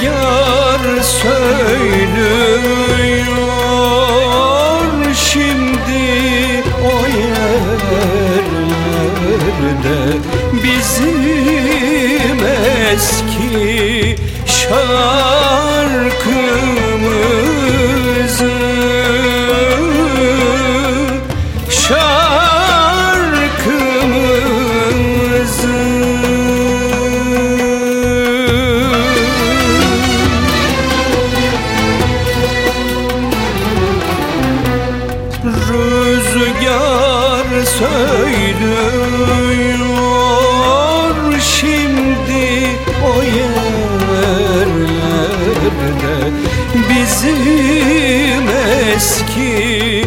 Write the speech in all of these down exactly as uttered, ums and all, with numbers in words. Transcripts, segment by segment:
Rüzgar söylüyor şimdi o yerlerde bizim eski şarkımızı, şarkımızı. Rüzgar söylüyor şimdi o yerlerde bizim eski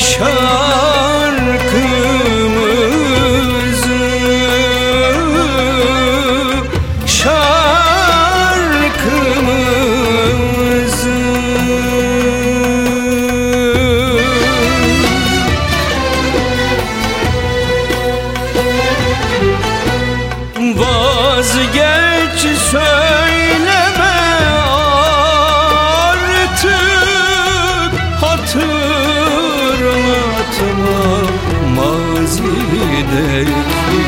şarkımızı, şarkımızı. Vazgeç söyleme artık, hatırlatma mazideki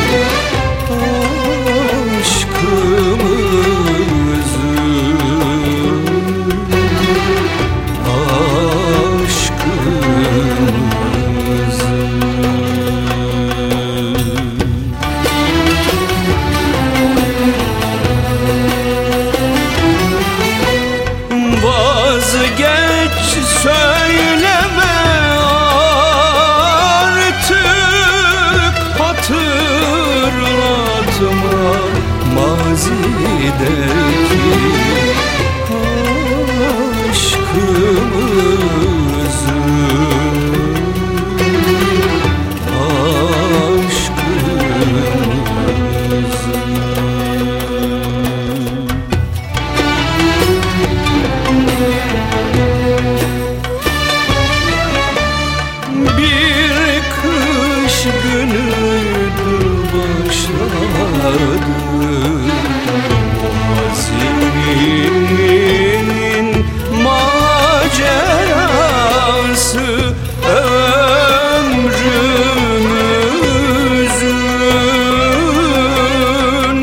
aşkımızı, aşkımızı. Vazgeç söyleme artık, hatırlatma mazideki aşkımızı, aşkımızı. Bir kış günüydü başladı mazinin macerası, ömrümüzün,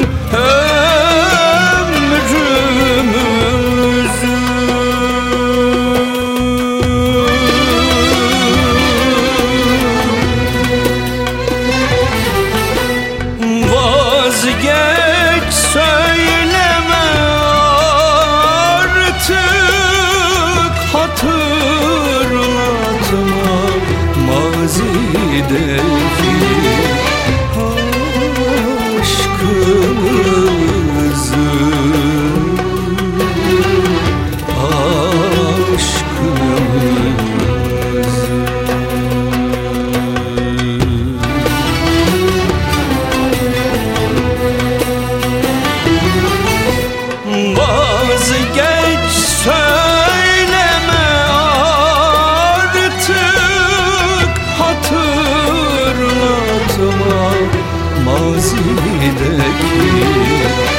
ömrümüzün. Vazgeç söyleme artık, hatırlatma mazideki aşkımızı, aşkımızı. Vazgeç söyleme artık, hatırlatma mazideki